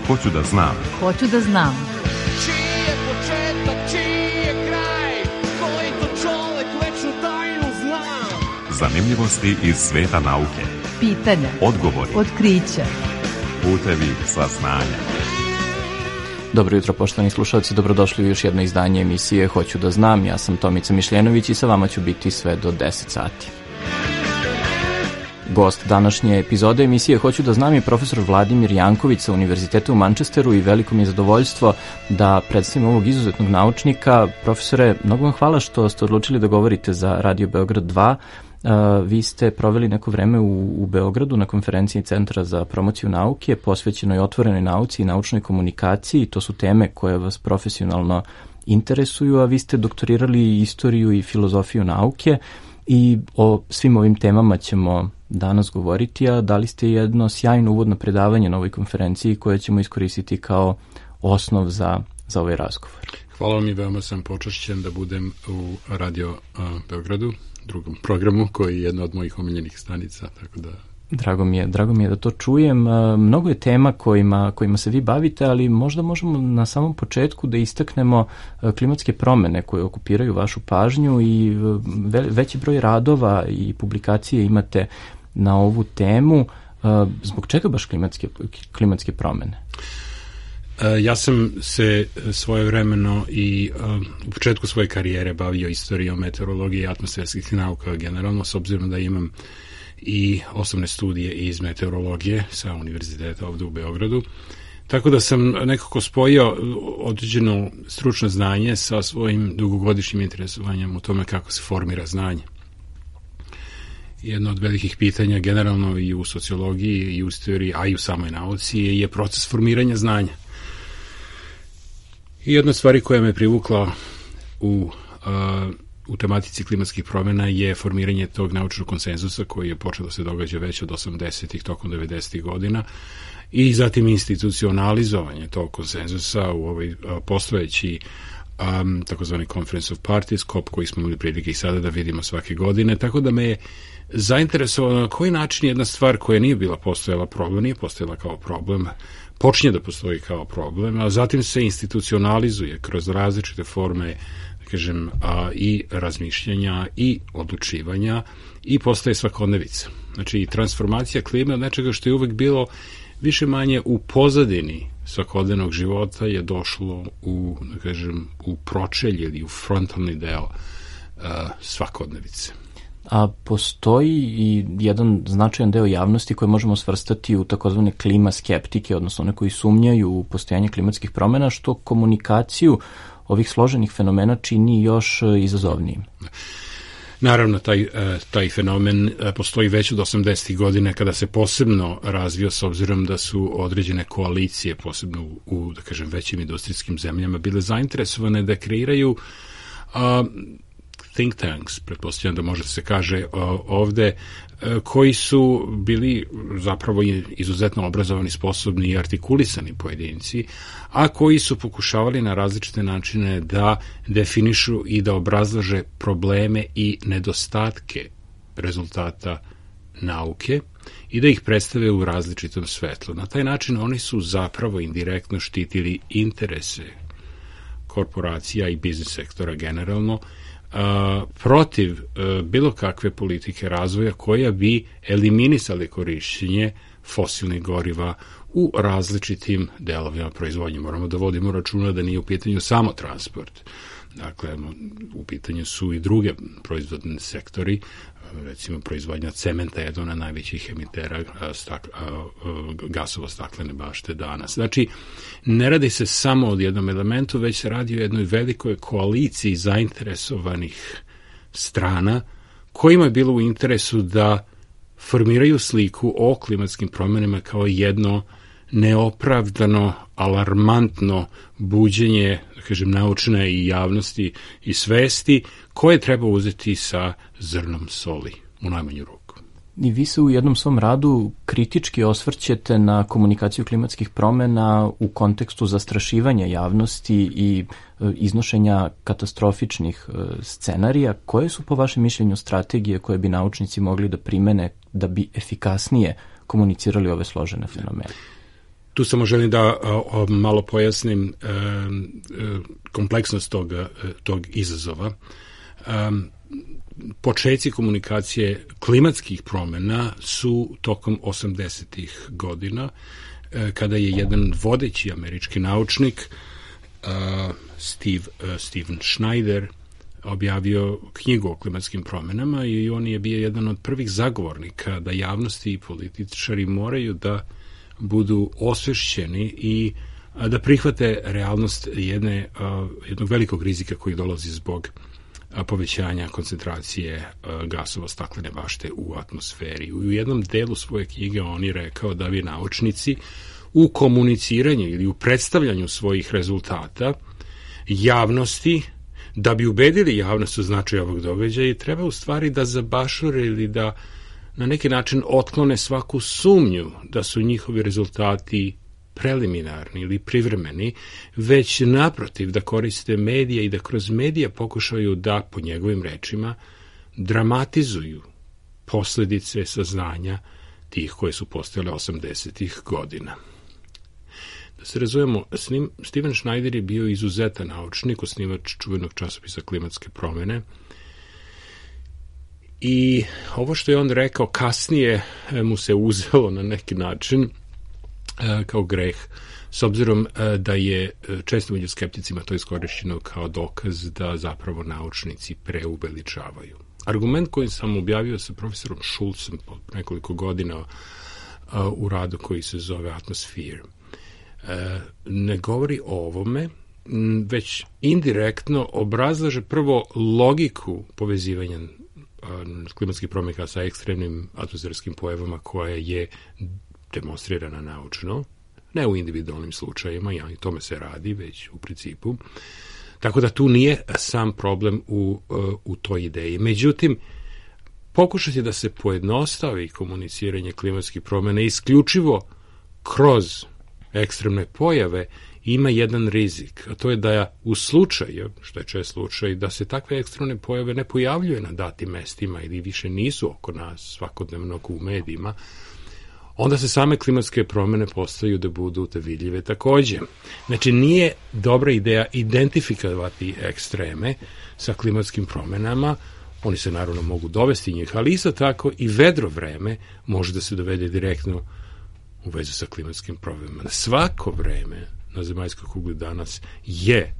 Hoću da znam. Hoću da znam. Čiji je početak, čiji je kraj, koji to čovek večnu tajnu zna. Zanimljivosti iz sveta nauke. Pitanja, Odgovori, otkrića, putevi saznanja. Dobro jutro, poštovani slušalci, dobrodošli u još jedno izdanje emisije Hoću da znam. Ja sam Tomica Mišljenović i sa vama ću biti sve do 10 sati. Gost današnje epizode emisije Hoću da znam je profesor Vladimir Janković sa Univerziteta u Manchesteru i veliko mi je zadovoljstvo da predstavim ovog izuzetnog naučnika. Profesore, mnogo vam hvala što ste odlučili da govorite za Radio Beograd 2. Vi ste proveli neko vreme u Beogradu na konferenciji Centra za promociju nauke posvećenoj otvorenoj nauci i naučnoj komunikaciji. To su teme koje vas profesionalno interesuju, a vi ste doktorirali istoriju i filozofiju nauke i o svim ovim temama ćemo danas govoriti, a dali ste jedno sjajno uvodno predavanje na ovoj konferenciji koje ćemo iskoristiti kao osnov za ovaj razgovor. Hvala vam i veoma sam počašćen da budem u Radio Beogradu, drugom programu koji je jedna od mojih omiljenih stanica, tako da... Drago mi je da to čujem. Mnogo je tema kojima se vi bavite, ali možda možemo na samom početku da istaknemo klimatske promene koje okupiraju vašu pažnju i veći broj radova i publikacije imate na ovu temu. Zbog čega baš klimatske promene? Ja sam se svojevremeno i u početku svoje karijere bavio istorijom meteorologije i atmosferskih nauka generalno, s obzirom da imam i osnovne studije iz meteorologije sa univerziteta ovde u Beogradu. Tako da sam nekako spojio određeno stručno znanje sa svojim dugogodišnjim interesovanjem u tome kako se formira znanje. Jedno od velikih pitanja generalno i u sociologiji i u istoriji, a i u samoj nauci je proces formiranja znanja. I jedna od stvari koja me privukla u tematici klimatskih promjena je formiranje tog naučnog konsenzusa koji je počeo da se događa već od 80-ih tokom 90-ih godina i zatim institucionalizovanje tog konsenzusa u ovoj postojeći takozvani Conference of Parties, COP, koji smo imali prilike i sada da vidimo svake godine, tako da me je zainteresovano na koji način jedna stvar koja nije postojala kao problem, počinje da postoji kao problem, a zatim se institucionalizuje kroz različite forme, i razmišljanja i odlučivanja i postaje svakodnevica. Znači, transformacija klime od nečega što je uvek bilo više manje u pozadini svakodnevnog života je došlo u pročelje ili u frontalni deo svakodnevice. A postoji i jedan značajan deo javnosti koji možemo svrstati u takozvane klima skeptike, odnosno one koji sumnjaju u postojanje klimatskih promjena, što komunikaciju ovih složenih fenomena čini još izazovnijim. Naravno, taj fenomen postoji već od 80-ih godina kada se posebno razvio s obzirom da su određene koalicije, posebno u većim industrijskim zemljama, bile zainteresovane da kreiraju think tanks, pretpostavljam da može se kaže ovde, koji su bili zapravo izuzetno obrazovani, sposobni i artikulisani pojedinci, a koji su pokušavali na različite načine da definišu i da obrazlaže probleme i nedostatke rezultata nauke i da ih predstave u različitom svetlu. Na taj način oni su zapravo indirektno štitili interese korporacija i biznis sektora generalno, protiv bilo kakve politike razvoja koja bi eliminisali korišćenje fosilnih goriva u različitim delovima proizvodnje. Moramo da vodimo računa da nije u pitanju samo transport. Dakle, u pitanju su i druge proizvodne sektori, recimo proizvodnja cementa je jedan od najvećih emitera gasova staklene bašte danas. Znači, ne radi se samo o jednom elementu, već se radi o jednoj velikoj koaliciji zainteresovanih strana kojima je bilo u interesu da formiraju sliku o klimatskim promjenama kao jedno neopravdano, alarmantno buđenje, naučne i javnosti i svesti koje treba uzeti sa zrnom soli, u najmanju ruku. I vi se u jednom svom radu kritički osvrćete na komunikaciju klimatskih promjena u kontekstu zastrašivanja javnosti i iznošenja katastrofičnih scenarija. Koje su po vašem mišljenju strategije koje bi naučnici mogli da primene da bi efikasnije komunicirali ove složene fenomene? Tu samo želim da malo pojasnim kompleksnost tog izazova. Počeci komunikacije klimatskih promjena su tokom 80-ih godina, kada je jedan vodeći američki naučnik, Steven Schneider, objavio knjigu o klimatskim promjenama i on je bio jedan od prvih zagovornika da javnosti i političari moraju da budu osvešćeni i da prihvate realnost jednog velikog rizika koji dolazi zbog povećanja koncentracije gasova staklene bašte u atmosferi. U jednom delu svoje knjige on je rekao da bi naučnici u komuniciranju ili u predstavljanju svojih rezultata javnosti, da bi ubedili javnost u značaju ovog događaja, treba u stvari da zabašure ili da na neki način otklone svaku sumnju da su njihovi rezultati preliminarni ili privremeni, već naprotiv da koriste medije i da kroz medije pokušaju da, po njegovim rečima, dramatizuju posljedice saznanja tih koje su postojale 80-ih godina. Da se razumemo, Steven Schneider je bio izuzetan naučnik, osnivač čuvenog časopisa Klimatske promjene, i ovo što je on rekao kasnije mu se uzelo na neki način kao greh, s obzirom da je često među skepticima to iskorišćeno kao dokaz da zapravo naučnici preuveličavaju. Argument koji sam objavio sa profesorom Schulzem po nekoliko godina u radu koji se zove Atmosphere, ne govori o ovome, već indirektno obrazlaže prvo logiku povezivanja klimatskih promjena sa ekstremnim atmosferskim pojavama koja je demonstrirana naučno, ne u individualnim slučajima, i tome se radi već u principu. Tako da tu nije sam problem u toj ideji. Međutim, pokušati da se pojednostavi komuniciranje klimatskih promjena isključivo kroz ekstremne pojave ima jedan rizik, a to je da u slučaju, što je čest slučaj, da se takve ekstremne pojave ne pojavljuje na datim mestima ili više nisu oko nas svakodnevno u medijima, onda se same klimatske promjene postaju da budu vidljive također. Znači, nije dobra ideja identifikovati ekstreme sa klimatskim promjenama, oni se naravno mogu dovesti njih, ali isto tako i vedro vreme može da se dovede direktno u vezu sa klimatskim promjenama. Svako vreme na zemaljskoj kugli danas je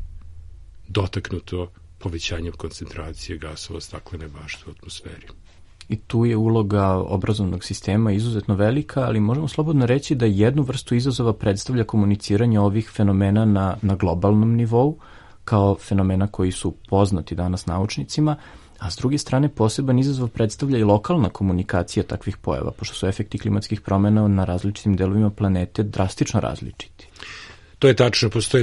dotaknuto povećanjem koncentracije gasova staklene bašte u atmosferi. I tu je uloga obrazovnog sistema izuzetno velika, ali možemo slobodno reći da jednu vrstu izazova predstavlja komuniciranje ovih fenomena na globalnom nivou, kao fenomena koji su poznati danas naučnicima, a s druge strane poseban izazov predstavlja i lokalna komunikacija takvih pojava, pošto su efekti klimatskih promjena na različitim delovima planete drastično različiti. To je tačno, postoje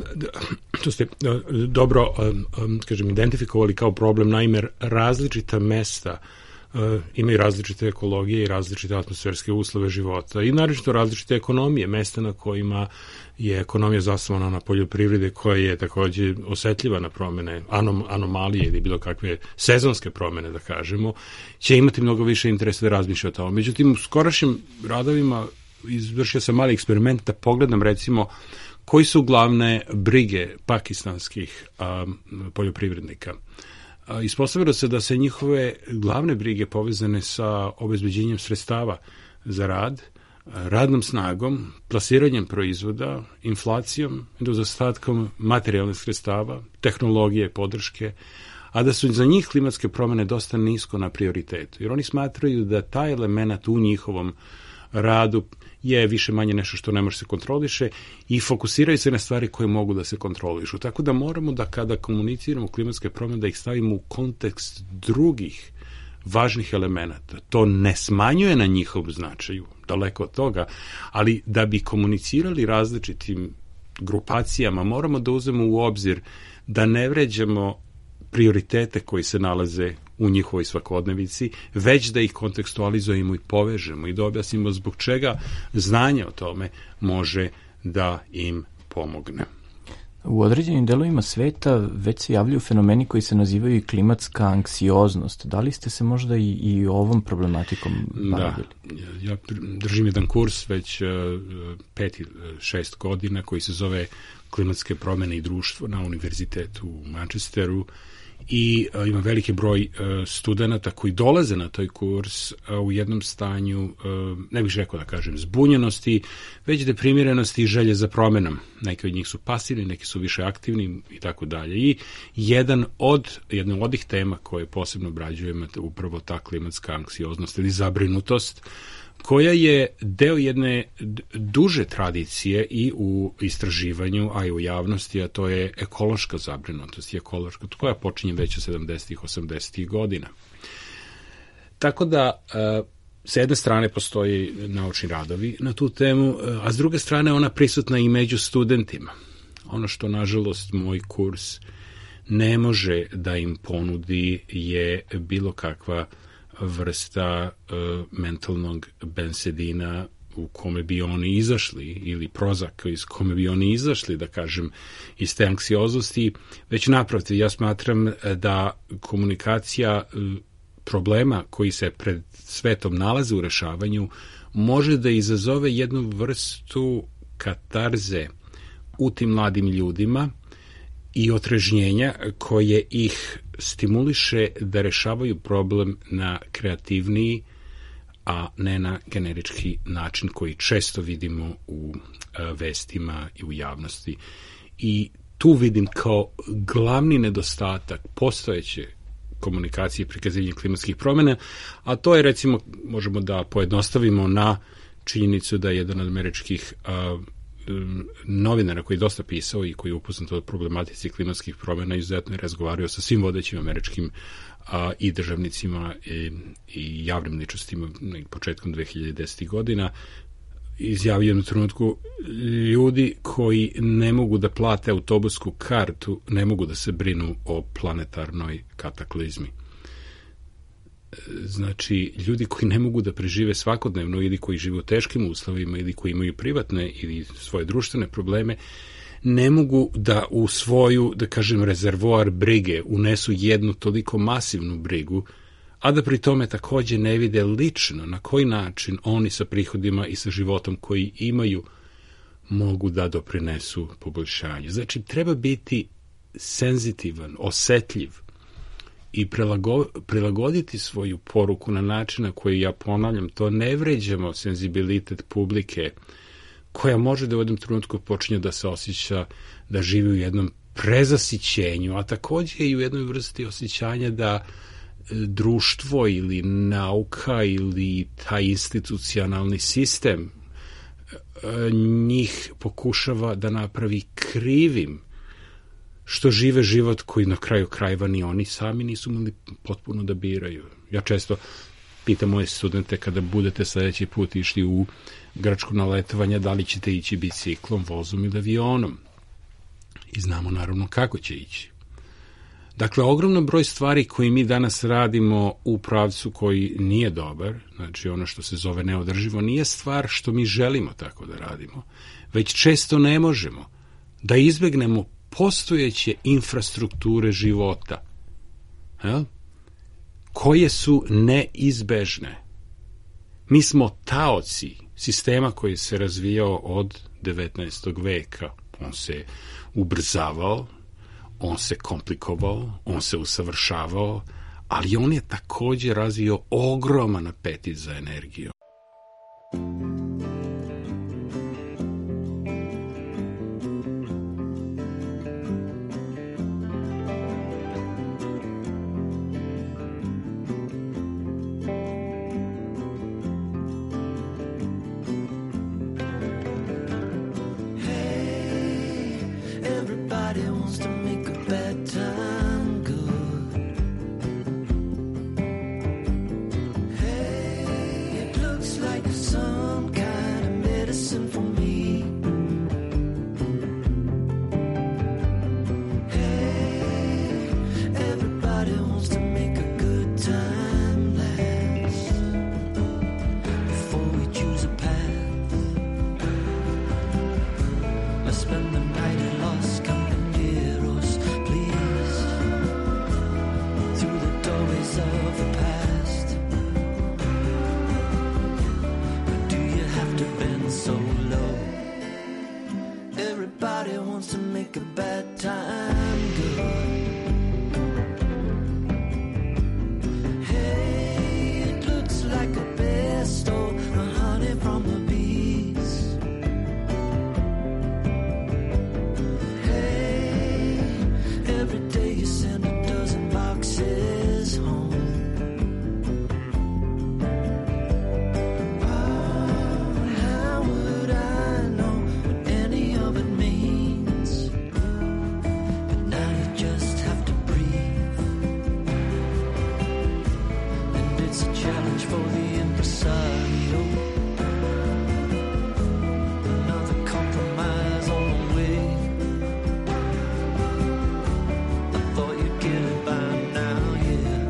to ste dobro identifikovali kao problem, naime različita mesta imaju različite ekologije i različite atmosferske uslove života i naročito različite ekonomije, mesta na kojima je ekonomija zasnovana na poljoprivrede koja je također osjetljiva na promjene, anomalije ili bilo kakve sezonske promjene, da kažemo, će imati mnogo više interesa da razmišlja o tome. Međutim, u skorašnjim radovima izvršio sam mali eksperiment da pogledam recimo koji su glavne brige pakistanskih poljoprivrednika. Ispostavilo se da se njihove glavne brige povezane sa obezbeđenjem sredstava za rad, radnom snagom, plasiranjem proizvoda, inflacijom, nedostatkom materijalnih sredstava, tehnologije, podrške, a da su za njih klimatske promjene dosta nisko na prioritetu. Jer oni smatraju da taj element u njihovom radu je više manje nešto što ne može se kontroliše i fokusiraju se na stvari koje mogu da se kontrolišu. Tako da moramo da kada komuniciramo klimatske promjene da ih stavimo u kontekst drugih važnih elemenata. To ne smanjuje na njihovu značaju, daleko od toga, ali da bi komunicirali različitim grupacijama moramo da uzmemo u obzir da ne vređamo prioritete koji se nalaze u njihovoj svakodnevici, već da ih kontekstualizujemo i povežemo i da objasnimo zbog čega znanje o tome može da im pomogne. U određenim delovima sveta već se javljaju fenomeni koji se nazivaju i klimatska anksioznost. Da li ste se možda i ovom problematikom bavili? Da, ja držim jedan kurs već 5-6 godina koji se zove Klimatske promene i društvo na univerzitetu u Manchesteru i ima veliki broj studenata koji dolaze na taj kurs u jednom stanju, ne bih rekao da kažem zbunjenosti, već deprimirenosti i želje za promenom. Neki od njih su pasivni, neki su više aktivni i tako dalje. I jedna od ovih tema koje posebno obrađujemo je upravo ta klimatska anksioznost ili zabrinutost, koja je deo jedne duže tradicije i u istraživanju, a i u javnosti, a to je ekološka zabrinutost, koja počinje već od 70-ih, 80-ih godina. Tako da, s jedne strane postoji naučni radovi na tu temu, a s druge strane ona prisutna i među studentima. Ono što, nažalost, moj kurs ne može da im ponudi je bilo kakva vrsta mentalnog bensedina u kome bi oni izašli, ili Prozac iz kome bi oni izašli, da kažem, iz te anksioznosti, već naprotiv, ja smatram da komunikacija problema koji se pred svetom nalaze u rešavanju može da izazove jednu vrstu katarze u tim mladim ljudima i otrežnjenja koje ih stimuliše da rešavaju problem na kreativniji, a ne na generički način koji često vidimo u vestima i u javnosti. I tu vidim kao glavni nedostatak postojeće komunikacije i prikazivanja klimatskih promjena, a to je, recimo, možemo da pojednostavimo na činjenicu da je jedan od američkih novinara koji je dosta pisao i koji je upoznat o problematici klimatskih promjena izuzetno je razgovarao sa svim vodećim američkim i državnicima i javnim ličnostima početkom 2010. godina. Izjavio na trenutku, ljudi koji ne mogu da plate autobusku kartu ne mogu da se brinu o planetarnoj kataklizmi. Znači, ljudi koji ne mogu da prežive svakodnevno ili koji žive u teškim uslovima ili koji imaju privatne ili svoje društvene probleme, ne mogu da u svoju, da kažem, rezervoar brige unesu jednu toliko masivnu brigu, a da pri tome takođe ne vide lično na koji način oni sa prihodima i sa životom koji imaju mogu da doprinesu poboljšanju. Znači, treba biti senzitivan, osetljiv i prilagoditi svoju poruku na način na koji, ja ponavljam, to ne vređamo senzibilitet publike koja može da u jednom trenutku počinje da se osjeća da živi u jednom prezasićenju, a takođe i u jednoj vrsti osjećanja da društvo ili nauka ili taj institucionalni sistem njih pokušava da napravi krivim, što žive život koji na kraju krajeva ni oni sami nisu mogli potpuno da biraju. Ja često pitam moje studente kada budete sledeći put išli u Grčku na letovanje, da li ćete ići biciklom, vozom ili avionom. I znamo naravno kako će ići. Dakle, ogromno broj stvari koje mi danas radimo u pravcu koji nije dobar, znači ono što se zove neodrživo, nije stvar što mi želimo tako da radimo, već često ne možemo da izbegnemo postojeće infrastrukture života, koje su neizbežne. Mi smo taoci sistema koji se razvijao od 19. veka. On se ubrzavao, on se komplikovao, on se usavršavao, ali on je takođe razvio ogroman apetit za energiju. Spend the night in lost company. wants to make a bad time good. Hey, it looks like a best or a honey from the bees. Hey, every day you send a dozen boxes home. For the impresario, another compromise on the way. I thought you'd get it by now, yeah.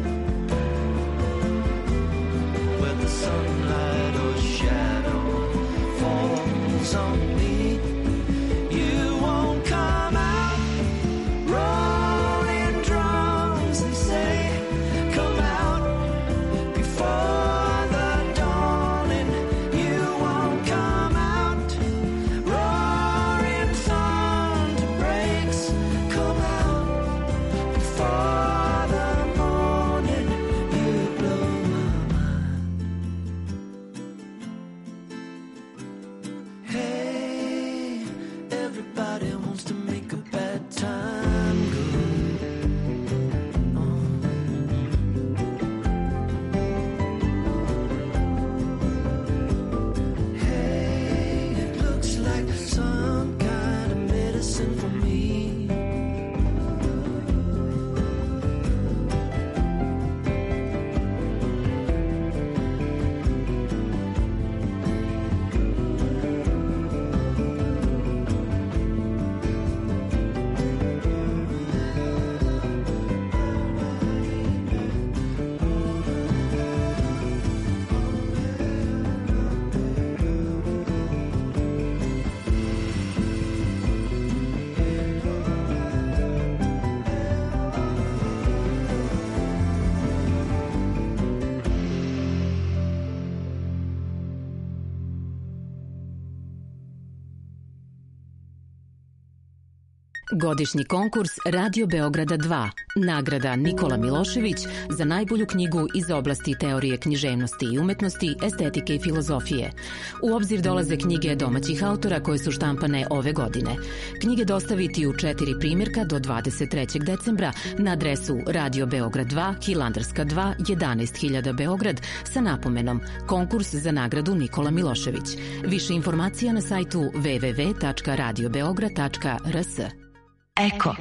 Where the sunlight or shadow falls on me, you won't come out. Rolling drums, they say, come out. Godišnji konkurs Radio Beograda 2, nagrada Nikola Milošević za najbolju knjigu iz oblasti teorije književnosti i umetnosti, estetike i filozofije. U obzir dolaze knjige domaćih autora koje su štampane ove godine. Knjige dostaviti u 4 primjerka do 23. decembra na adresu Radio Beograd 2, Hilandarska 2, 11.000 Beograd sa napomenom Konkurs za nagradu Nikola Milošević. Više informacija na sajtu www.radiobeograd.rs. Eko.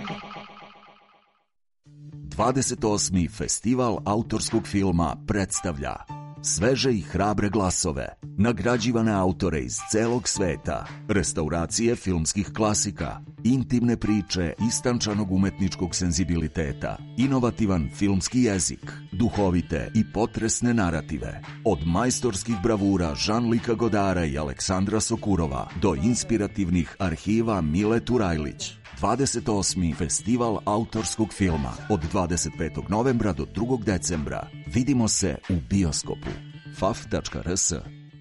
28. festival autorskog filma predstavlja sveže i hrabre glasove, nagrađivane autore iz celog sveta, restauracije filmskih klasika, intimne priče istančanog umetničkog senzibiliteta, inovativan filmski jezik, duhovite i potresne narative, od majstorskih bravura Jean-Luca Godara i Aleksandra Sokurova do inspirativnih arhiva Mile Turajlić. 28. festival autorskog filma od 25. novembra do 2. decembra. Vidimo se u bioskopu. faf.rs.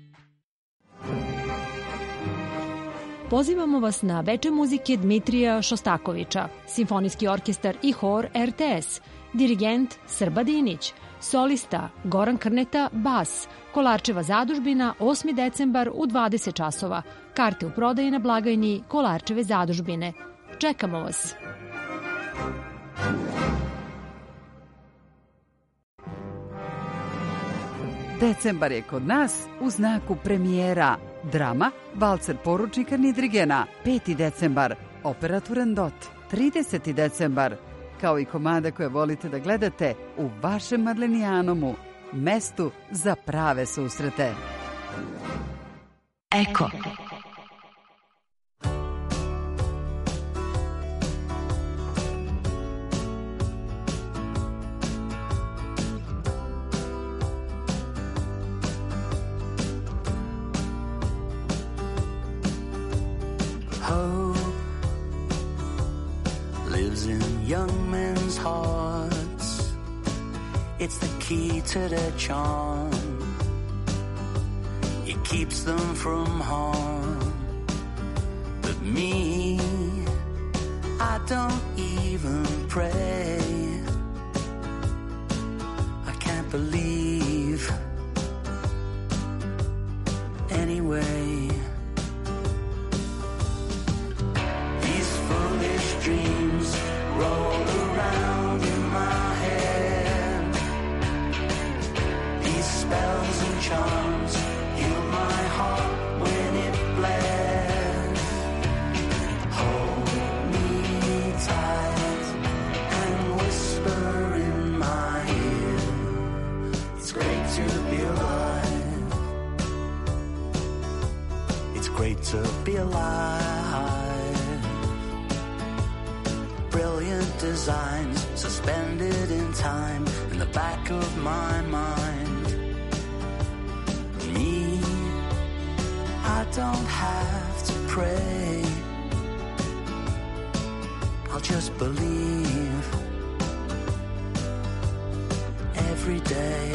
Pozivamo vas na veče muzike Dmitrija Šostakovića, simfonijski orkestar i hor RTS, dirigent Srba Dinić, solista Goran Krneta, bas, Kolarčeva zadužbina, 8. decembar u 20 časova. Karte u prodaji na blagajni Kolarčeve zadužbine. Čekamo vas. Decembar je kod nas u znaku premijera. Drama Valcer poručnika Nidrigena, 5. decembar, opera Turandot, 30. decembar, kao i komade koje volite da gledate u vašem Marlenijanomu, mestu za prave susrete. Eko. Young men's hearts, it's the key to their charm. It keeps them from harm. But me, don't even pray. I can't believe anyway. These foolish dreams roll around in my head. These spells and charms heal my heart when it bled. Hold me tight and whisper in my ear. It's great to be alive. It's great to be alive. Brilliant designs suspended in time in the back of my mind. Me, I don't have to pray. I'll just believe every day.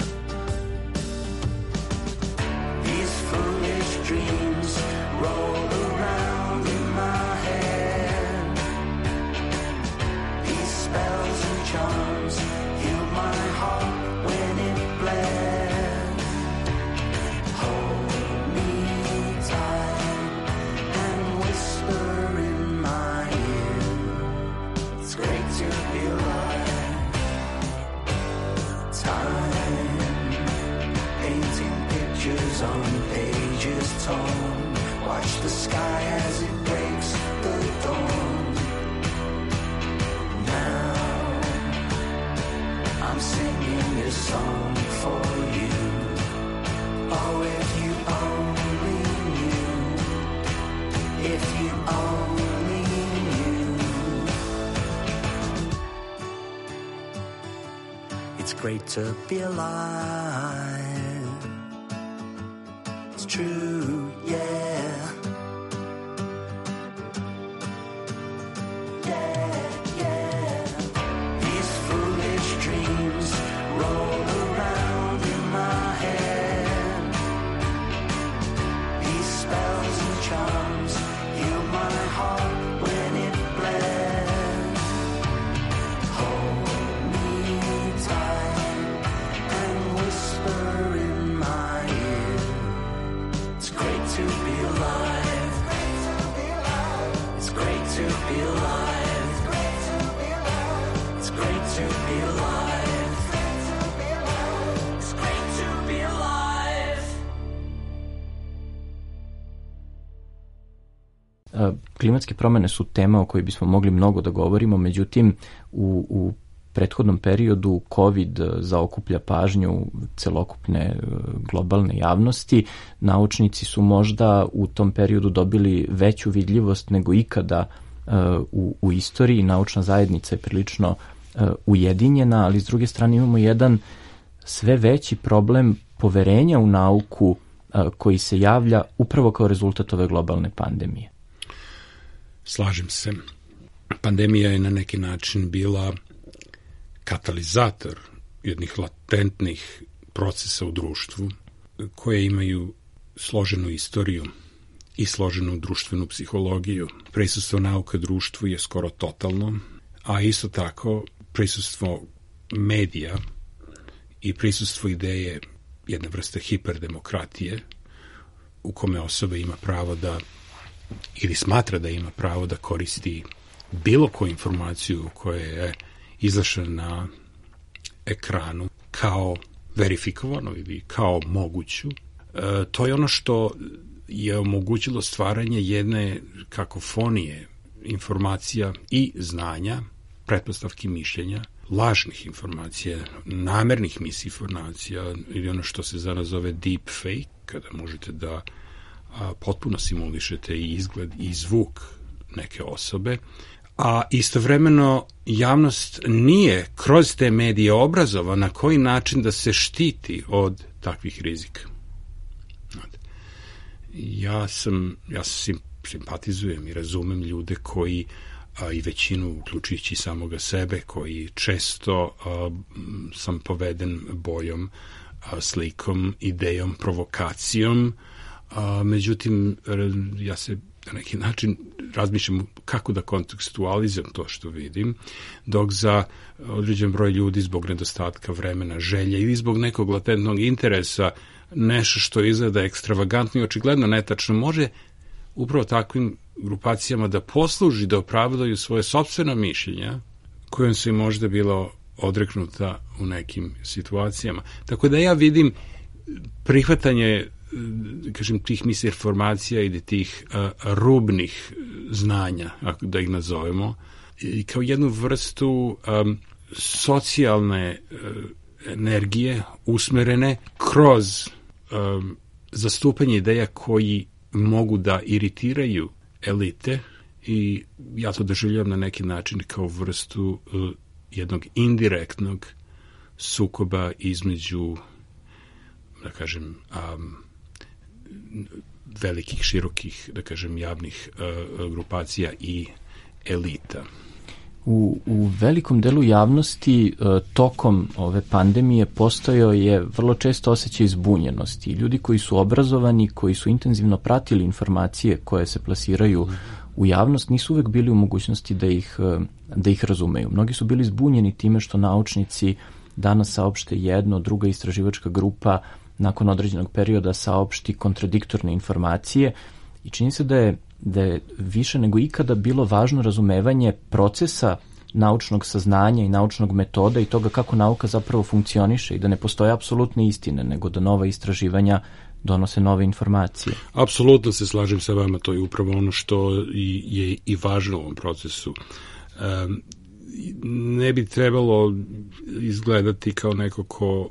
These foolish dreams roll around in my head. These spells and charms heal my heart when it bled. Hold me tight and whisper in my ear. It's great to be alive. Time painting pictures on pages torn. Watch the sky as it breaks the dawn. Now I'm singing this song for you. Oh, if you only knew. If you only knew. It's great to be alive. It's true, yeah. Yeah, yeah. These foolish dreams roll around in my head. These spells and charms heal my heart when it bled. Hold me tight and whisper in my ear. It's great to be alive. It's great to be alive. It's great to be alive. It's great to be alive. Klimatske promene su tema o kojoj bismo mogli mnogo da govorimo, međutim u prethodnom periodu COVID zaokuplja pažnju celokupne globalne javnosti. Naučnici su možda u tom periodu dobili veću vidljivost nego ikada u istoriji. Naučna zajednica je prilično ujedinjena, ali s druge strane imamo jedan sve veći problem poverenja u nauku koji se javlja upravo kao rezultat ove globalne pandemije. Slažem se. Pandemija je na neki način bila katalizator jednih latentnih procesa u društvu koje imaju složenu istoriju i složenu društvenu psihologiju. Prisustvo nauke društvu je skoro totalno, a isto tako prisustvo medija i prisustvo ideje jedne vrste hiperdemokratije u kome osoba ima pravo da ili smatra da ima pravo da koristi bilo koju informaciju koja je izašla na ekranu kao verifikovano ili kao moguću. To je ono što je omogućilo stvaranje jedne kakofonije informacija i znanja, pretpostavki mišljenja, lažnih informacija, namernih misinformacija ili ono što se danas zove deep fake, kada možete da potpuno simulišete i izgled i zvuk neke osobe, a istovremeno javnost nije kroz te medije obrazovana na koji način da se štiti od takvih rizika. Ja simpatizujem i razumem ljude koji i većinu, uključujući samoga sebe, koji često sam poveden boljom, slikom, idejom, provokacijom. Međutim, ja se na neki način razmišljam kako da kontekstualizujem to što vidim, dok za određen broj ljudi zbog nedostatka vremena, želje ili zbog nekog latentnog interesa nešto što izgleda ekstravagantno i očigledno netačno može upravo takvim grupacijama da posluži, da opravdaju svoje sopstvena mišljenja kojom su im možda bilo odreknuta u nekim situacijama. Tako da ja vidim prihvatanje, kažem, tih misinformacija i tih rubnih znanja, ako da ih nazovemo, i kao jednu vrstu socijalne energije usmerene kroz zastupanje ideja koji mogu da iritiraju elite, i ja to doživljavam na neki način kao vrstu jednog indirektnog sukoba između, da kažem, velikih, širokih, da kažem, javnih grupacija i elita. U velikom delu javnosti tokom ove pandemije postojao je vrlo često osjećaj zbunjenosti. Ljudi koji su obrazovani, koji su intenzivno pratili informacije koje se plasiraju u javnost, nisu uvek bili u mogućnosti da ih razumeju. Mnogi su bili zbunjeni time što naučnici danas saopšte jedno, druga istraživačka grupa nakon određenog perioda saopšti kontradiktorne informacije, i čini se da je više nego ikada bilo važno razumevanje procesa naučnog saznanja i naučnog metoda i toga kako nauka zapravo funkcioniše i da ne postoje apsolutne istine, nego da nova istraživanja donose nove informacije. Apsolutno se slažem sa vama, to je upravo ono što je i važno u ovom procesu. Ne bi trebalo izgledati kao neko ko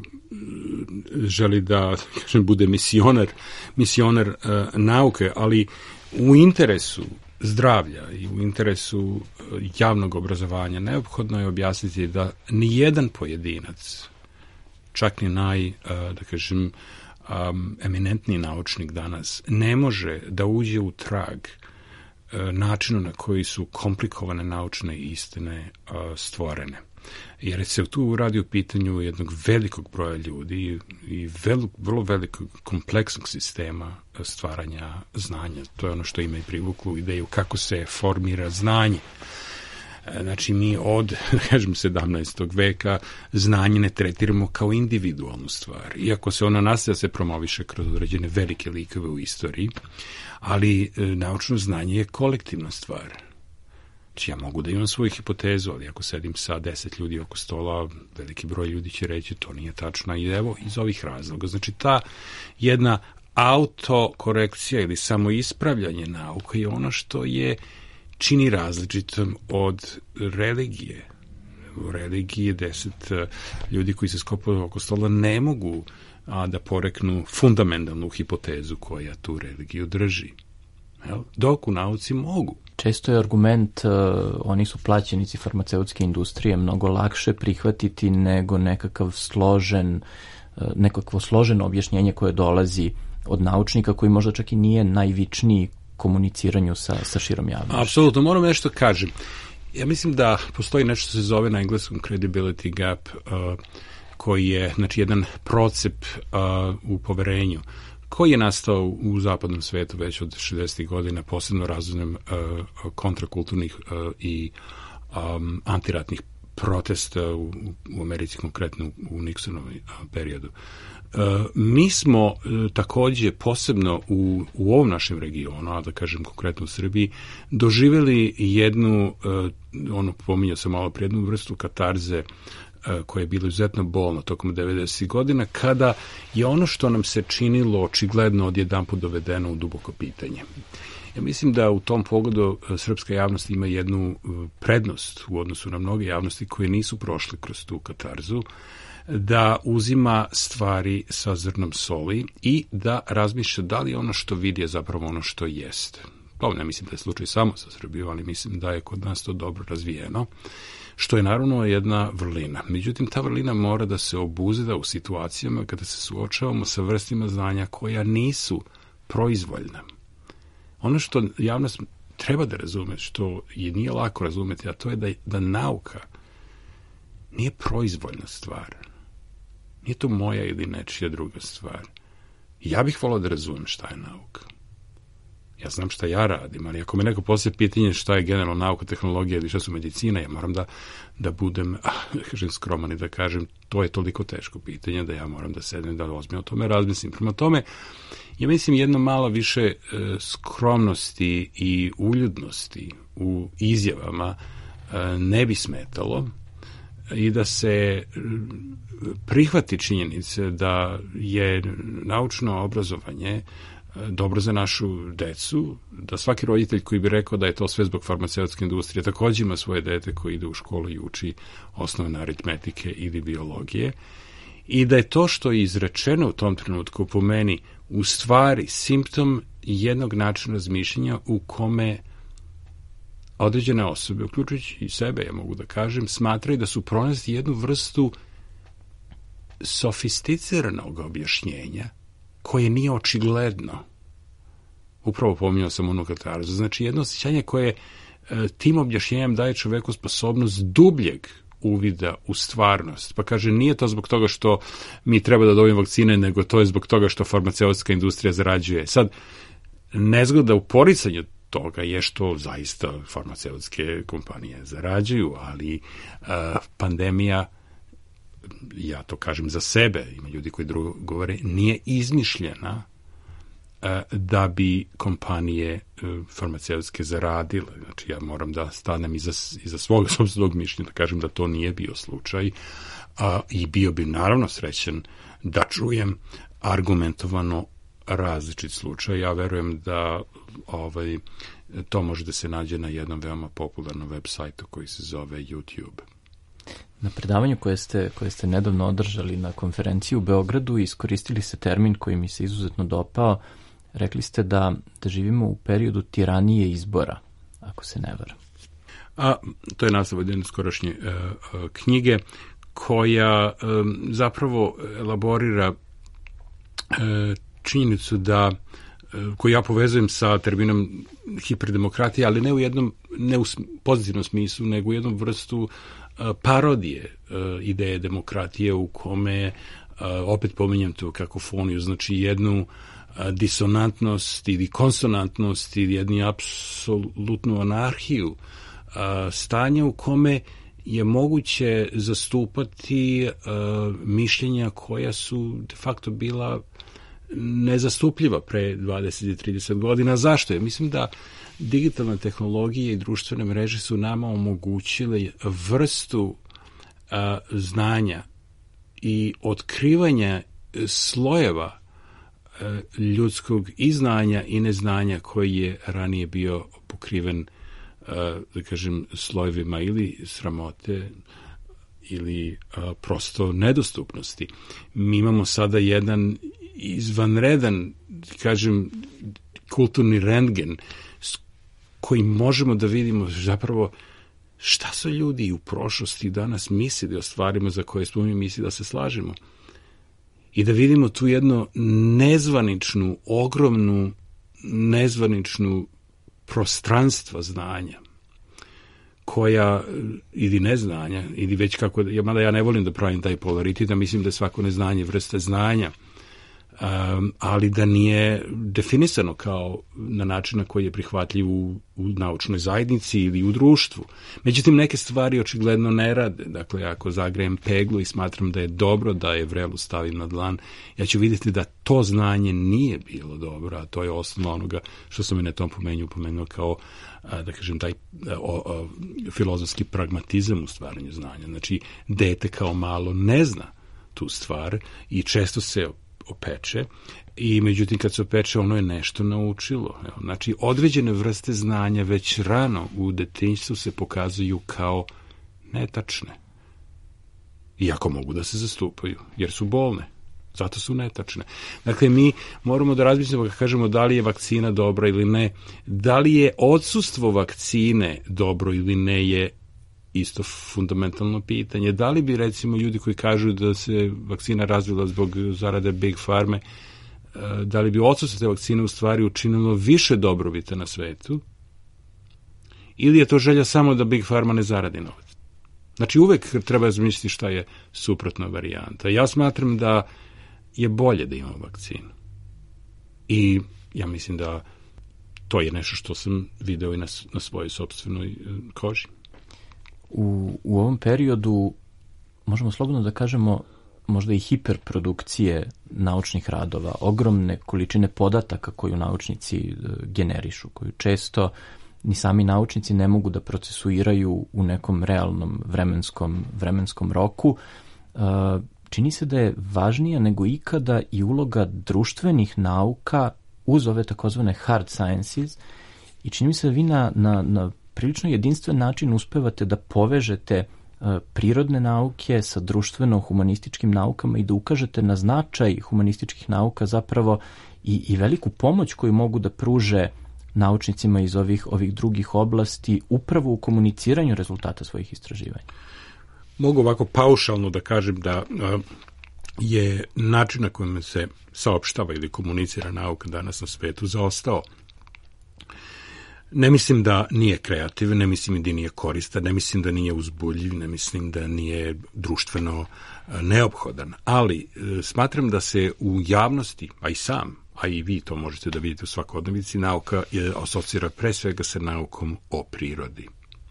želi da, kažem, bude misioner nauke, ali u interesu zdravlja i u interesu javnog obrazovanja neophodno je objasniti da nijedan pojedinac, čak ni da kažem, eminentni naučnik danas, ne može da uđe u trag načinu na koji su komplikovane naučne istine stvorene. Jer se tu radi o pitanju jednog velikog broja ljudi i vrlo velikog kompleksnog sistema stvaranja znanja. To je ono što ima i privuklu ideju kako se formira znanje. Znači, mi od, kažem, 17. veka znanje ne tretiramo kao individualnu stvar. Iako se ona nastavlja se promoviše kroz određene velike likove u istoriji, ali naučno znanje je kolektivna stvar. Znači, ja mogu da imam svoju hipotezu, ali ako sedim sa 10 ljudi oko stola, veliki broj ljudi će reći to nije tačno, i evo iz ovih razloga. Znači, ta jedna autokorekcija ili samoispravljanje nauke je ono što je čini različitom od religije. U religiji 10 ljudi koji se skopaju oko stola ne mogu da poreknu fundamentalnu hipotezu koja tu religiju drži. Dok u nauci mogu. Često je argument, oni su plaćenici farmaceutske industrije, mnogo lakše prihvatiti nego nekakvo složeno objašnjenje koje dolazi od naučnika koji možda čak i nije najvičniji komuniciranju sa širom javnošću. Apsolutno, moram nešto kažem. Ja mislim da postoji nešto što se zove na engleskom credibility gap, koji je, znači, jedan procep u poverenju, koji je nastao u zapadnom svetu već od 60. godina, posebno razvojem kontrakulturnih i antiratnih protesta u Americi, konkretno u Nixonovoj periodu. Mi smo takođe posebno u ovom našem regionu, a da kažem konkretno u Srbiji, doživjeli jednu, pominjao sam malo prije, jednu vrstu katarze koja je bila izuzetno bolna tokom 90. godina, kada je ono što nam se činilo očigledno odjedanput dovedeno u duboko pitanje. Ja mislim da u tom pogledu srpska javnost ima jednu prednost u odnosu na mnoge javnosti koje nisu prošle kroz tu katarzu, da uzima stvari sa zrnom soli i da razmišlja da li ono što vidi je zapravo ono što jeste. To ne mislim da je slučaj samo sa Srbijom, ali mislim da je kod nas to dobro razvijeno, što je naravno jedna vrlina. Međutim, ta vrlina mora da se obuzda u situacijama kada se suočavamo sa vrstima znanja koja nisu proizvoljna. Ono što javnost treba da razume, što je nije lako razumeti, a to je da nauka nije proizvoljna stvar. Nije to moja ili nečija druga stvar. Ja bih volao da razumem šta je nauka. Ja znam šta ja radim, ali ako me neko postavi pitanje šta je generalno nauka, tehnologija ili šta su medicina, ja moram da budem, kažem, skroman i da kažem, to je toliko teško pitanje da ja moram da sedem, da ozbiljno o tome razmislim. Prema tome, ja mislim jedno malo više skromnosti i uljudnosti u izjavama ne bi smetalo i da se prihvati činjenice da je naučno obrazovanje dobro za našu decu, da svaki roditelj koji bi rekao da je to sve zbog farmaceutske industrije također ima svoje dete koji ide u školu i uči osnovne aritmetike ili biologije i da je to što je izrečeno u tom trenutku po meni u stvari simptom jednog načina razmišljanja u kome određene osobe, uključujući i sebe, ja mogu da kažem, smatraju da su pronašli jednu vrstu sofisticiranog objašnjenja koje nije očigledno. Upravo pominjao sam onu katarzu. Znači, jedno osjećanje koje tim objašnjenjem daje čoveku sposobnost dubljeg uvida u stvarnost. Pa kaže, nije to zbog toga što mi treba da dobijemo vakcine, nego to je zbog toga što farmaceutska industrija zarađuje. Sad, nezgoda u poricanju toga je što zaista farmaceutske kompanije zarađuju, ali pandemija, ja to kažem za sebe, ima ljudi koji drugo govore, nije izmišljena da bi kompanije farmaceutske zaradile. Znači, ja moram da stanem iza svog sopstvenog mišljenja, da kažem da to nije bio slučaj i bio bi naravno srećan da čujem argumentovano različit slučaj. Ja verujem da to može da se nađe na jednom veoma popularnom web sajtu koji se zove YouTube. Na predavanju koje ste nedavno održali na konferenciji u Beogradu iskoristili ste termin koji mi se izuzetno dopao. Rekli ste da živimo u periodu tiranije izbora, ako se ne varam. To je naslov jedne skorašnje knjige koja zapravo elaborira činjenicu da, koju ja povezujem sa terminom hiperdemokratije, ali ne u pozitivnom smislu, nego u jednom vrstu parodije ideje demokratije u kome, opet pominjem tu kakofoniju, znači jednu disonantnost ili konsonantnost ili jednu apsolutnu anarhiju stanja u kome je moguće zastupati mišljenja koja su de facto bila nezastupljiva pre 20 i 30 godina. Zašto je? Mislim da digitalne tehnologije i društvene mreže su nama omogućile vrstu znanja i otkrivanja slojeva ljudskog i znanja i neznanja koji je ranije bio pokriven, da kažem, slojevima ili sramote ili prosto nedostupnosti. Mi imamo sada jedan izvanredan, kažem, kulturni rentgen s kojim možemo da vidimo zapravo šta su ljudi u prošlosti danas mislili o stvarima za koje smo mi mislili da se slažemo. I da vidimo tu jednu nezvaničnu, ogromnu nezvaničnu prostranstva znanja koja, ili neznanja, ili već kako, mada ja ne volim da pravim taj polaritet, da mislim da je svako neznanje vrsta znanja, ali da nije definisano kao na način na koji je prihvatljiv u naučnoj zajednici ili u društvu. Međutim, neke stvari očigledno ne rade. Dakle, ako zagrejem peglu i smatram da je dobro da je vrelu stavim na dlan, ja ću vidjeti da to znanje nije bilo dobro, a to je osnovno onoga što sam i na tom pomenuo kao, da kažem, taj filozofski pragmatizam u stvaranju znanja. Znači, dete kao malo ne zna tu stvar i često se opeče i međutim kad se opeče ono je nešto naučilo. Znači određene vrste znanja već rano u detinjstvu se pokazuju kao netačne. Iako mogu da se zastupaju, jer su bolne. Zato su netačne. Dakle, mi moramo da razmislimo kad kažemo da li je vakcina dobra ili ne. Da li je odsustvo vakcine dobro ili ne je isto fundamentalno pitanje. Da li bi, recimo, ljudi koji kažu da se vakcina razvila zbog zarade Big Pharme, da li bi odsustvo te vakcine u stvari učinilo više dobrobita na svetu, ili je to želja samo da Big Pharma ne zaradi novac? Znači, uvek treba razmisliti šta je suprotna varijanta. Ja smatram da je bolje da imamo vakcinu. I ja mislim da to je nešto što sam video i na svojoj sopstvenoj koži. U ovom periodu možemo slobodno da kažemo možda i hiperprodukcije naučnih radova, ogromne količine podataka koju naučnici generišu, koju često ni sami naučnici ne mogu da procesuiraju u nekom realnom vremenskom roku. Čini se da je važnija nego ikada i uloga društvenih nauka uz ove takozvane hard sciences i čini mi se da vi na prilično jedinstven način uspevate da povežete prirodne nauke sa društveno-humanističkim naukama i da ukažete na značaj humanističkih nauka zapravo i veliku pomoć koju mogu da pruže naučnicima iz ovih drugih oblasti upravo u komuniciranju rezultata svojih istraživanja. Mogu ovako paušalno da kažem da je način na kojem se saopštava ili komunicira nauka danas na svetu zaostao. Ne mislim da nije kreativan, ne mislim da nije koristan, ne mislim da nije uzbudljiv, ne mislim da nije društveno neophodan, ali smatram da se u javnosti, a i sam, a i vi to možete da vidite u svakodnevici, nauka asocira pre svega sa naukom o prirodi.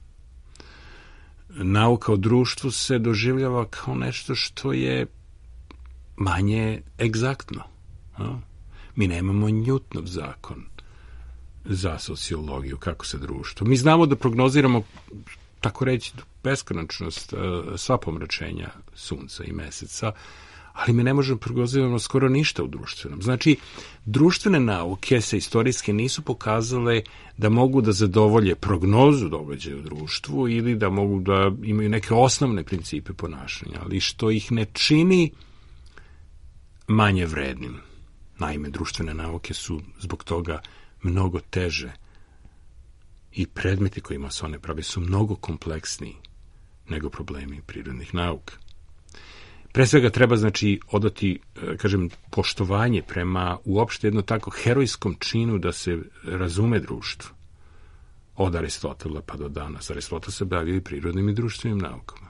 Nauka o društvu se doživljava kao nešto što je manje egzaktno. Mi nemamo Newtonov zakon za sociologiju, kako se društvo. Mi znamo da prognoziramo, tako reći, beskonačnost sva pomračenja sunca i meseca, ali mi ne možemo prognozirati skoro ništa u društvenom. Znači, društvene nauke se istorijski nisu pokazale da mogu da zadovolje prognozu događaja u društvu ili da mogu da imaju neke osnovne principe ponašanja, ali što ih ne čini manje vrednim. Naime, društvene nauke su zbog toga mnogo teže i predmeti kojima se one prave su mnogo kompleksniji nego problemi prirodnih nauka. Pre svega treba, znači, odati, kažem, poštovanje prema uopšte jedno tako herojskom činu da se razume društvo. Od Aristotela pa do danas. Aristotel se bavio i prirodnim i društvenim naukama.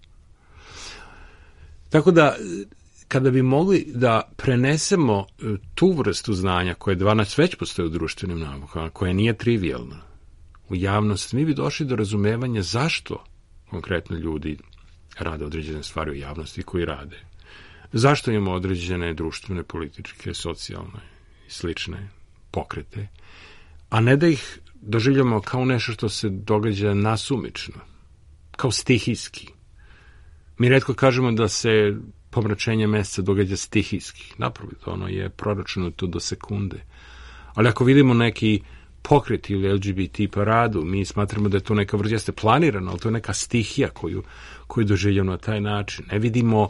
Tako da, kada bi mogli da prenesemo tu vrstu znanja koje danas već postoje u društvenim naukama, koja nije trivialna, u javnost, mi bi došli do razumevanja zašto konkretno ljudi rade određene stvari u javnosti koji rade. Zašto imamo određene društvene, političke, socijalne i slične pokrete, a ne da ih doživljamo kao nešto što se događa nasumično, kao stihijski. Mi retko kažemo da se pomračenje meseca događa stihijski. Naprotiv, ono je proračunato do sekunde. Ali ako vidimo neki pokret ili LGBT paradu, mi smatramo da je to neka vrsta, jeste planirano, ali to je neka stihija koju doživljamo na taj način. Ne vidimo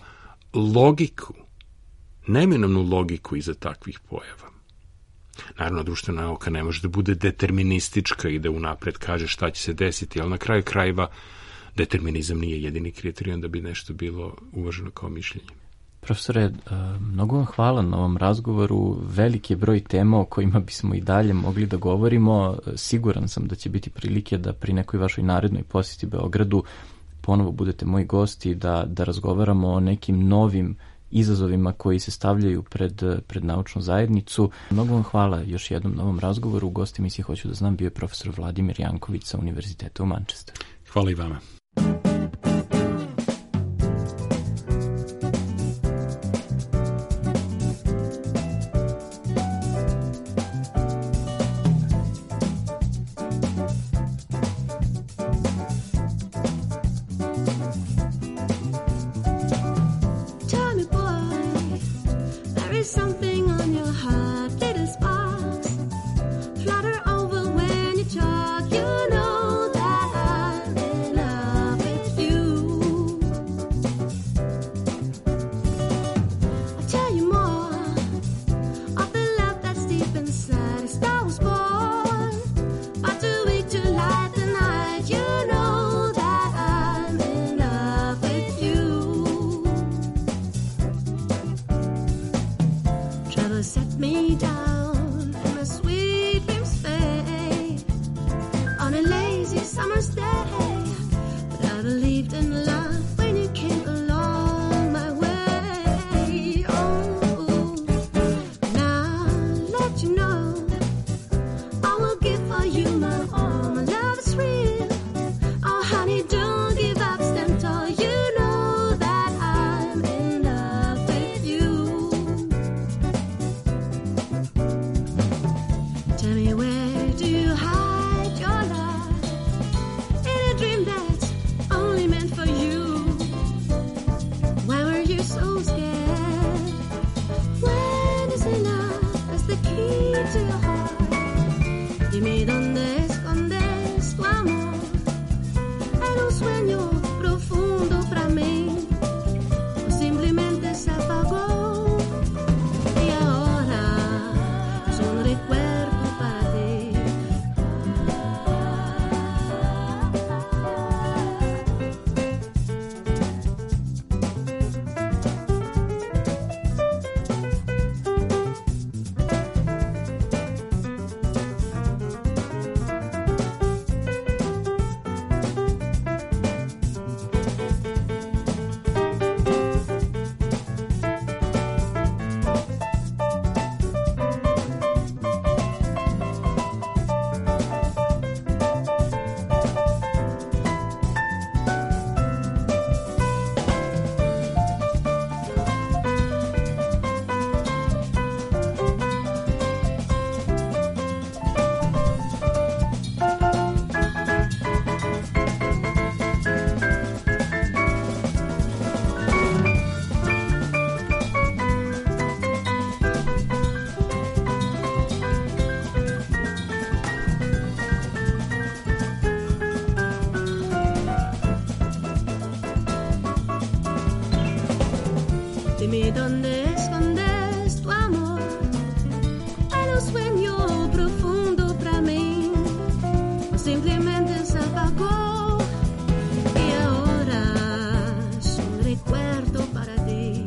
logiku, neminovnu logiku iza takvih pojava. Naravno, društvena nauka ne može da bude deterministička i da unapred kaže šta će se desiti, ali na kraju krajeva determinizam nije jedini kriterijum da bi nešto bilo uvaženo kao mišljenje. Profesore, mnogo vam hvala na ovom razgovoru. Veliki je broj tema o kojima bismo i dalje mogli da govorimo. Siguran sam da će biti prilike da pri nekoj vašoj narednoj posjeti Beogradu ponovo budete moji gosti, da razgovaramo o nekim novim izazovima koji se stavljaju pred naučnu zajednicu. Mnogo vam hvala još jednom na ovom razgovoru. Gost emisije Hoću da znam bio je profesor Vladimir Janković sa Univerziteta u Manchesteru. Hvala i vama. I will give se apagó y ahora es un recuerdo para ti.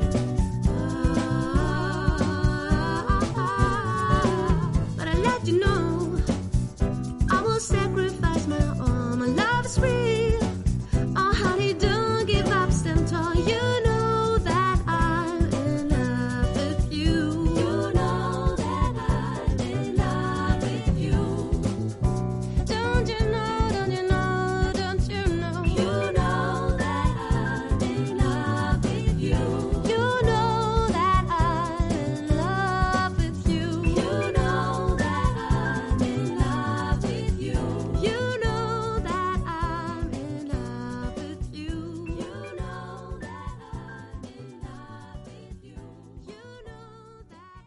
But I let you know I will sacrifice my all. My love is real. Oh honey, don't give up, stand tall. You know that I'm in love with you. You know that I'm in love with you. Don't you know, don't you know, don't you know? You know that I'm in love with you. You know that I'm in love with you. You know that I'm in love with you. You know that I'm in love with you. You know that I'm in love with you. You know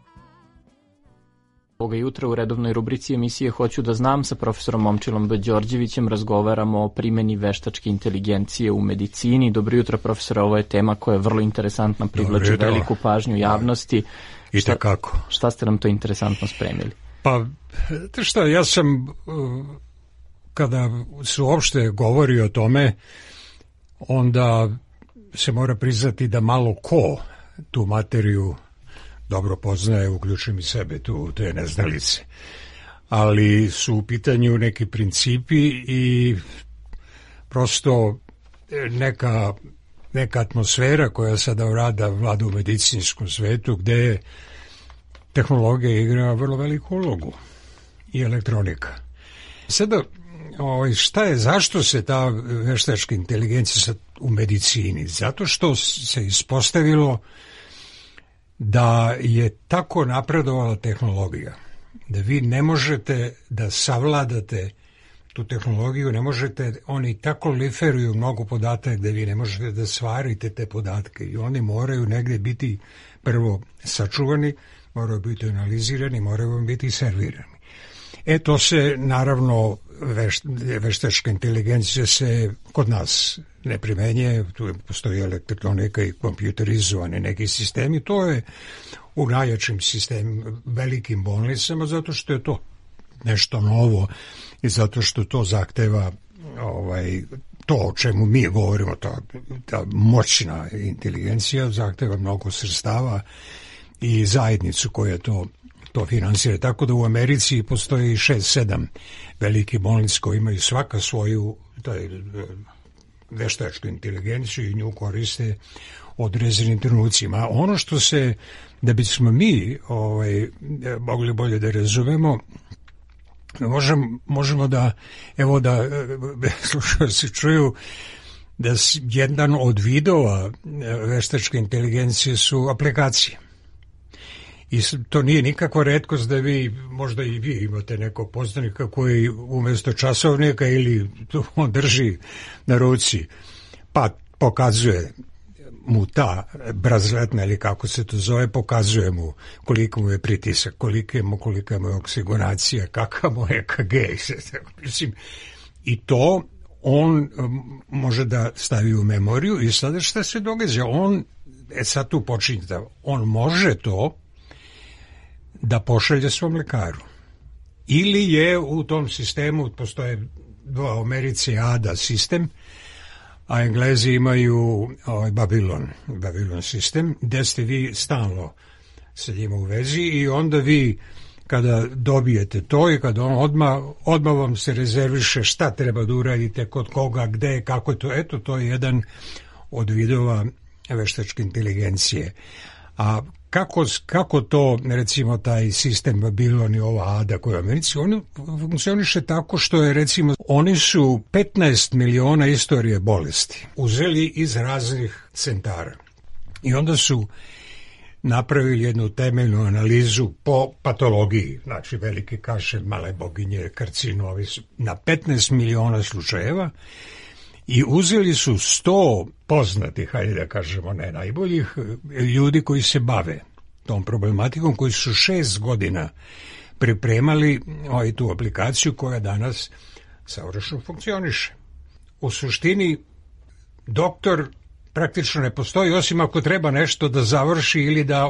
that Ovoga jutra u redovnoj rubrici emisije Hoću da znam sa profesorom Momčilom B. Đorđevićem razgovaramo o primjeni veštačke inteligencije u medicini. Dobro jutro, profesore, ovo je tema koja je vrlo interesantna, privlači veliku pažnju javnosti. I tekako. Šta ste nam to interesantno spremili? Pa, šta, ja sam, kada se uopšte govori o tome, onda se mora priznati da malo ko tu materiju dobro poznaje, uključujem i sebe tu, te neznalice. Ali su u pitanju neki principi i prosto neka atmosfera koja sada vlada u medicinskom svetu, gde tehnologija igra vrlo veliku ulogu i elektronika. Sada, zašto se ta veštačka inteligencija u medicini? Zato što se ispostavilo da je tako napredovala tehnologija, da vi ne možete da savladate tu tehnologiju, ne možete, oni tako liferuju mnogo podataka da vi ne možete da stvarite te podatke i oni moraju negde biti prvo sačuvani, moraju biti analizirani, moraju vam biti servirani. To se, naravno, veštačka inteligencija se kod nas ne primenjuje, tu postoji elektronika i kompjuterizovani neki sistemi, to je u najjačim sistemima, velikim bolnicama, zato što je to nešto novo i zato što to zahteva to o čemu mi govorimo, ta moćna inteligencija zahteva mnogo sredstava i zajednicu koja to finansira. Tako da u Americi postoji 6-7 velike bolnice koje imaju svaka svoju veštačku inteligenciju i nju koriste određenim trenucima. Ono što se, da bismo mi mogli bolje da razumemo, možemo da, evo da slušalci čuju da jedan od vidova veštačke inteligencije su aplikacije. I to nije nikakva retkost da vi, možda i vi imate nekog poznanika koji umjesto časovnika ili on drži na ruci, pa pokazuje mu ta brazletna ili kako se to zove, pokazuje mu koliko mu je pritisak, kolika mu je oksigenacija, kakav mu je EKG. Mislim, i to on može da stavi u memoriju i sada šta se događa? Sad tu počinje da on može to da pošalje svom lekaru. Ili je u tom sistemu, postoje u Americi ADA sistem, a Englezi imaju Babylon sistem, gde ste vi stalno sa njima u vezi i onda vi kada dobijete to i kada on odmah vam se rezerviše šta treba da uradite, kod koga, gde, kako je to. Eto, to je jedan od vidova veštačke inteligencije. A kako to, recimo, taj sistem Babylon i ova ADA koja je u Americi, oni funkcioniše tako što je, recimo, oni su 15 miliona istorije bolesti uzeli iz raznih centara i onda su napravili jednu temeljnu analizu po patologiji, znači velike kaše, male boginje, karcinovi, na 15 miliona slučajeva i uzeli su 100 poznatih, hajde da kažemo ne najboljih, ljudi koji se bave tom problematikom, koji su 6 godina pripremali tu aplikaciju koja danas savršeno funkcioniše. U suštini, doktor praktično ne postoji, osim ako treba nešto da završi ili da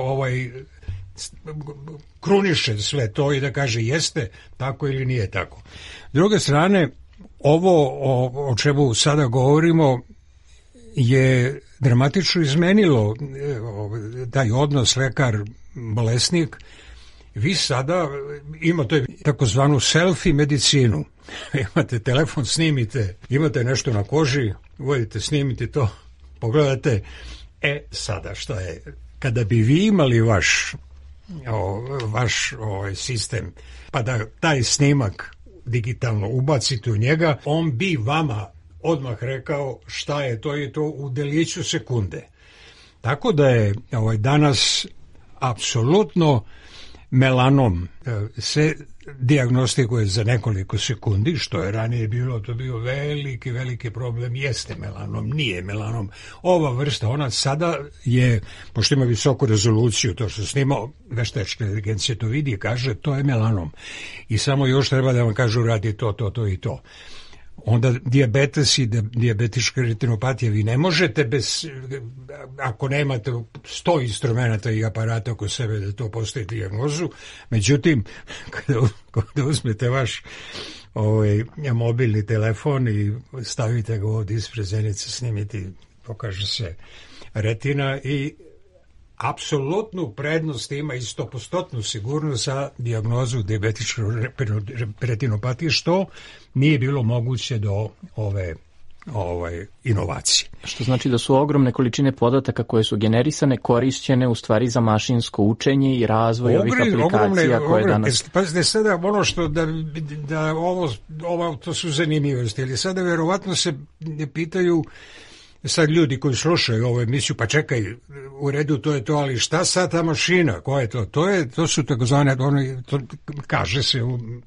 kruniše sve to i da kaže jeste tako ili nije tako. S druge strane, ovo o čemu sada govorimo je dramatično izmenilo taj odnos lekar-bolesnik. Vi sada imate takozvanu selfie medicinu. Imate telefon, snimite, imate nešto na koži, uvodite, snimite to, pogledate. Sada šta je? Kada bi vi imali vaš sistem, pa da taj snimak digitalno ubacite u njega, on bi vama odmah rekao šta je to i to u deliću sekunde. Tako da je danas apsolutno melanom se dijagnostikuje za nekoliko sekundi, što je ranije bilo, to bio veliki problem, jeste melanom, nije melanom. Ova vrsta, ona sada je, pošto ima visoku rezoluciju, to što snima, veštačka inteligencija to vidi i kaže, to je melanom. I samo još treba da vam kažu radi to i to. Onda dijabetes i dijabetička retinopatija, vi ne možete bez, ako nemate 100 instrumenta i aparata oko sebe da to postoji dijagnozu, međutim, kada uzmete vaš mobilni telefon i stavite ga ovdje ispred zenice, snimiti, pokaže se retina i apsolutnu prednost ima i 100% sigurnost za dijagnozu dijabetičke retinopatije, što nije bilo moguće do ove inovacije. Što znači da su ogromne količine podataka koje su generisane korišćene u stvari za mašinsko učenje i razvoj ovih aplikacija koje danas... Pazite sada ono što da ovo to su zanimljivosti, ali sada verovatno se pitaju sad ljudi koji slušaju ovu emisiju, pa čekaj, u redu to je to, ali šta sad ta mašina, ko je to? To su takozvane, to kaže se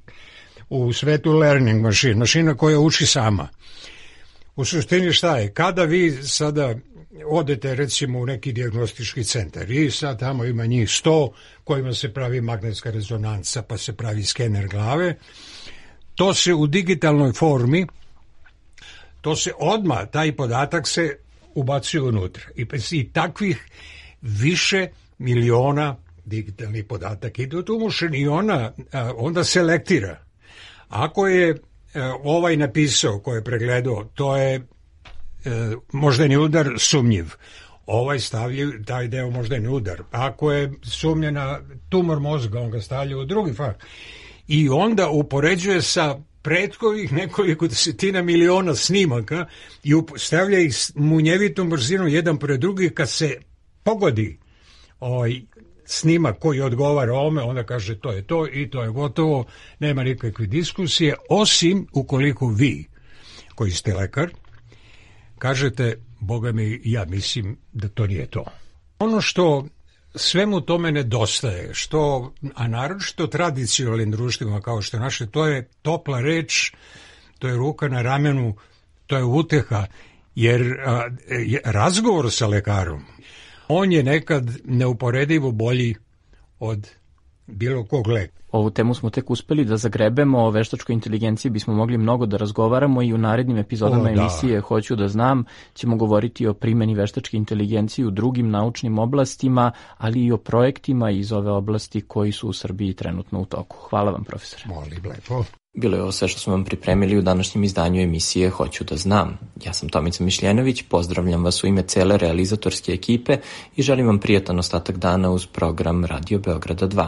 u svetu learning machine, mašina koja uči sama. U suštini šta je? Kada vi sada odete recimo u neki dijagnostički centar i sad tamo ima njih 100 kojima se pravi magnetska rezonanca, pa se pravi skener glave, to se u digitalnoj formi, to se odmah, taj podatak se ubacuje unutra. I takvih više miliona digitalnih podataka ide u mušen i onda selektira. Ako je ovaj napisao, ko je pregledao, to je moždani udar sumnjiv. Ovaj stavlja taj deo moždani udar. Ako je sumnja na tumor mozga, on ga stavlja u drugi fakt. I onda upoređuje sa prethodnih nekoliko desetina miliona snimaka i stavlja ih munjevitom brzinom jedan pored drugih. Kad se pogodi snimak koji odgovara ovome, onda kaže to je to i to je gotovo, nema nikakve diskusije, osim ukoliko vi, koji ste lekar, kažete, Boga mi, ja mislim da to nije to. Ono što svemu tome nedostaje, a naročito tradicionalnim društvima kao što naše, to je topla reč, to je ruka na ramenu, to je uteha, jer razgovor sa lekarom, on je nekad neuporedivo bolji od bilo kog leka. Ovu temu smo tek uspeli da zagrebemo, o veštačkoj inteligenciji bismo mogli mnogo da razgovaramo i u narednim epizodama emisije Hoću da znam ćemo govoriti o primjeni veštačke inteligencije u drugim naučnim oblastima, ali i o projektima iz ove oblasti koji su u Srbiji trenutno u toku. Hvala vam, profesore. Molim lepo. Bilo je ovo sve što smo vam pripremili u današnjem izdanju emisije Hoću da znam. Ja sam Tomica Mišljenović, pozdravljam vas u ime cele realizatorske ekipe i želim vam prijatan ostatak dana uz program Radio Beograda 2.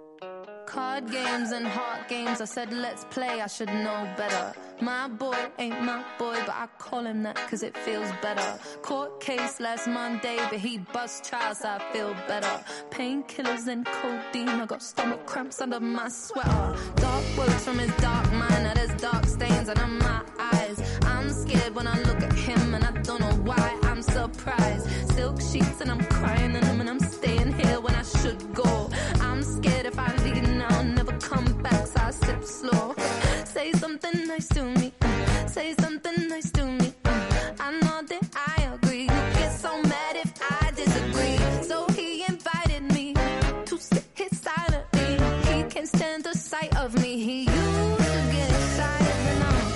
Card games and heart games, I said let's play, I should know better. My boy ain't my boy, but I call him that cause it feels better. Court case last Monday, but he bust trials, so I feel better. Painkillers and codeine, I got stomach cramps under my sweater. Dark words from his dark mind, now there's dark stains under my eyes. I'm scared when I look at him and I don't know why I'm surprised. Silk sheets and I'm crying in them and I'm staying here when I should go. I'm scared if I leave now I'll never come back, so I sip slow. Say something nice to me, say something nice to me. I know that I agree, you get so mad if I disagree. So he invited me to sit here silently. He can't stand the sight of me. He used to get excited when I'm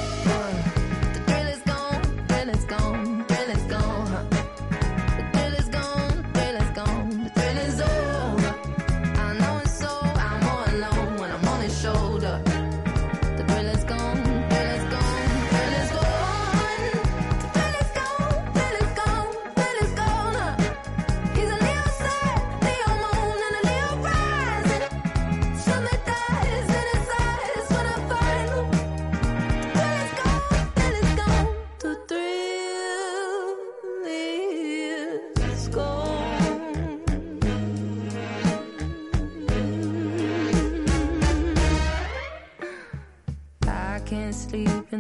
the thrill is gone, thrill is gone, thrill is gone. The thrill is gone, thrill is gone, the thrill is over. I know it's so, I'm all alone when I'm on his shoulder. The thrill is gone, thrill is gone.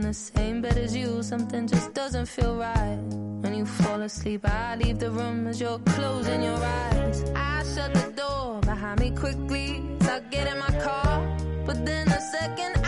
the same bed as you, something just doesn't feel right. When you fall asleep, I leave the room as you're closing your eyes. I shut the door behind me quickly, so I get in my car, but then the second